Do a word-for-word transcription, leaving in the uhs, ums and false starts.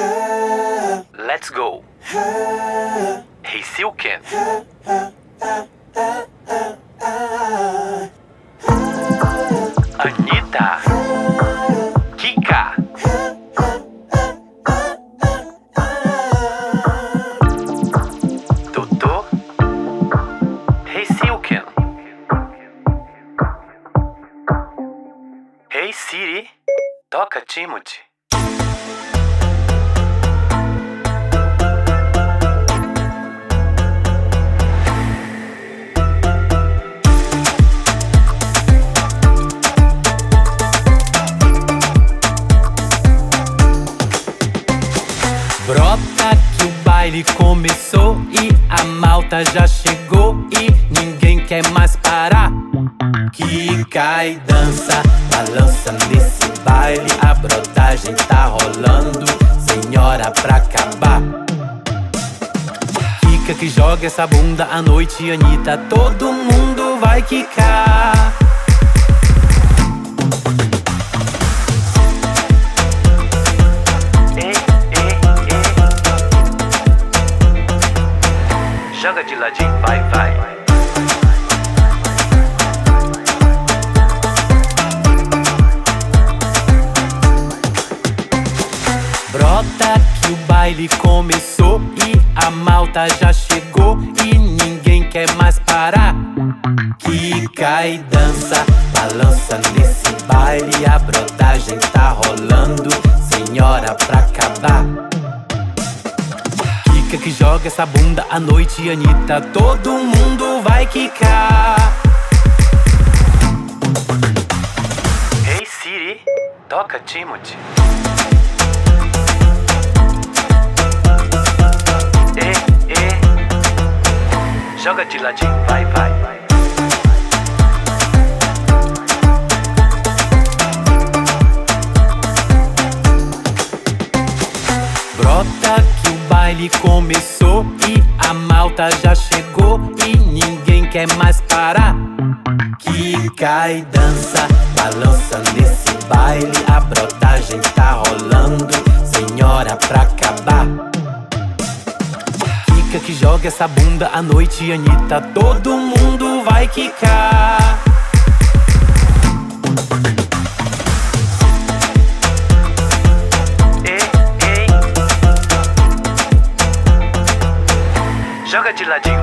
Let's go. Hey Silken. Anitta. Kika. Totô. Hey Silken. Hey Siri. Toca Timothy. Brota que o baile começou e a malta já chegou e ninguém quer mais parar. Quica e dança, balança nesse baile, a brodagem tá rolando, senhora pra acabar. Quica que joga essa bunda à noite, Anitta, todo mundo vai quicar. Joga de ladinho, vai, vai. Brota que o baile começou e a malta já chegou e ninguém quer mais parar. Quica e dança, balança nesse baile, a brodagem tá rolando, senhora pra acabar. Que joga essa bunda à noite, Anitta, todo mundo vai quicar. Hey Siri, toca Timothy. Eh, eh. Joga de ladinho, vai, vai. Brota que o baile começou e a malta já chegou e ninguém quer mais parar. Quica e dança, balança nesse baile, a brodagem tá rolando, senhora pra acabar. Quica que joga essa bunda à noite, Anitta, todo mundo vai quicar. Joga de ladinho.